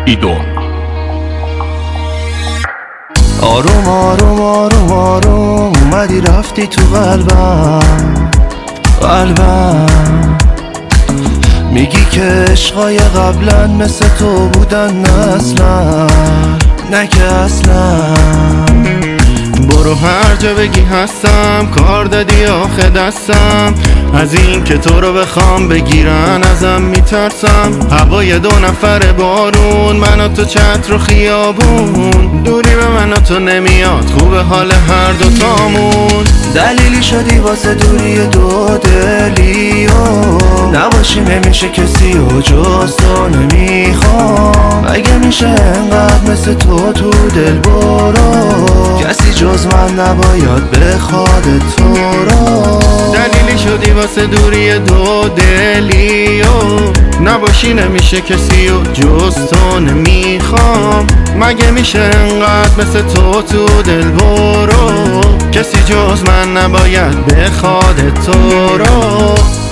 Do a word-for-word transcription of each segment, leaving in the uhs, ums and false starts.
ایدون. آروم آروم آروم آروم اومدی رفتی تو قلبم قلبم، میگی که عشقای قبلا مثل تو بودن، نه اصلا، نه که اصلا. برو هر جا بگی هستم، کار دادی آخه دستم، از این که تو رو بخوام بگیرن ازم میترسم. هوای دو نفر بارون، من و تو چتر و خیابون، دوری به من و تو نمیاد، خوبه حال هر دوتامون. دلیلی شدی واسه دوری دو دلی و نباشی نمیشه کسی و جز تو نمیخوام. اگه میشه انقدر مثل تو تو دل برو، کسی جز من نباید بخواد تو رو. دلیلی شدی واسه دوری دو دلی و نباشی نمیشه کسی و جز تو نمیخوام. مگه میشه انقدر مثل تو تو دل برو، کسی جز من نباید بخواد تو رو.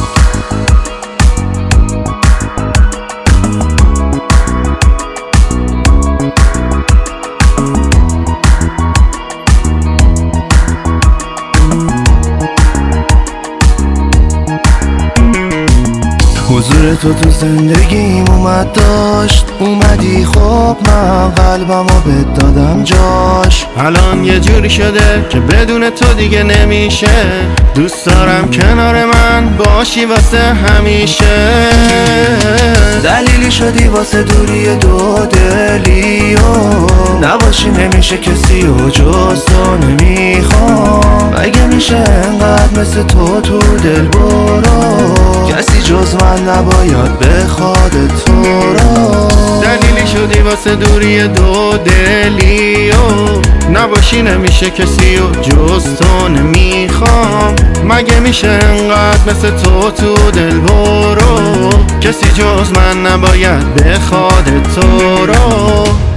حضور تو تو زندگیم اومد داشت، اومدی خب من قلبمو بهت دادم جاش. الان یه جوری شده که بدون تو دیگه نمیشه، دوست دارم کنار من باشی واسه همیشه. دلیلی شدی واسه دوری دو دلی و نباشی نمیشه کسی و جز تو نمیخوام. اگه میشه انقدر مثل تو تو دل برو، کسی جز من نباید بخواد تو رو. دلیلی شدی واسه دوری دو دلی و نباشی نمیشه کسی و جز تو نمیخوام. مگه میشه انقدر مثل تو تو دل برو، کسی جز من نباید بخواد تو رو.